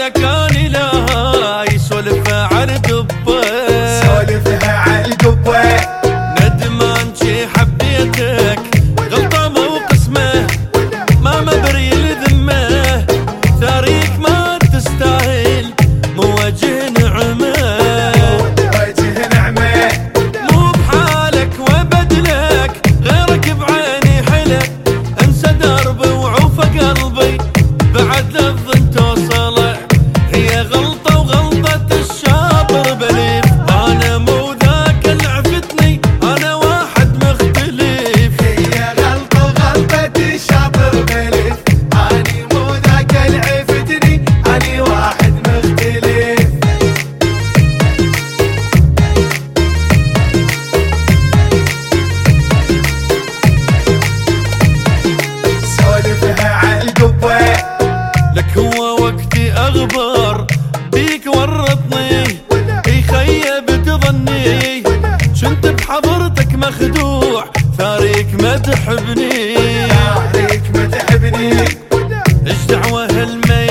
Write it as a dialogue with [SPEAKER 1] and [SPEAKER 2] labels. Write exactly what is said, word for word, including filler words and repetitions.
[SPEAKER 1] لك اني لا يسولفها على القبه
[SPEAKER 2] سولفها على القبه
[SPEAKER 1] ندمان شي حبيتك غلطه مو قسمه ما مبري لذمه ثاريك ما تستاهل مو وجه نعمه
[SPEAKER 2] وجه نعمه
[SPEAKER 1] مو بحالك وبدلك غيرك بعيني حلى انسى دربي وعوف قلبي بعد لفظ توصله هي غلطه وغلطه الشاطر بليف انا مو ذاك اللي عفتني انا واحد مختلف
[SPEAKER 2] هي غلطه وغلطه الشاطر بليف اني مو ذاك اللي عفتني اني واحد مختلف سولفها على القبه
[SPEAKER 1] لك هو وقتي اغبر بيك ورطني يخيب تظني شنت بحضرتك مخدوع ثاريك ما تحبني
[SPEAKER 2] ثاريك ما تحبني
[SPEAKER 1] ايش دعوه هالمي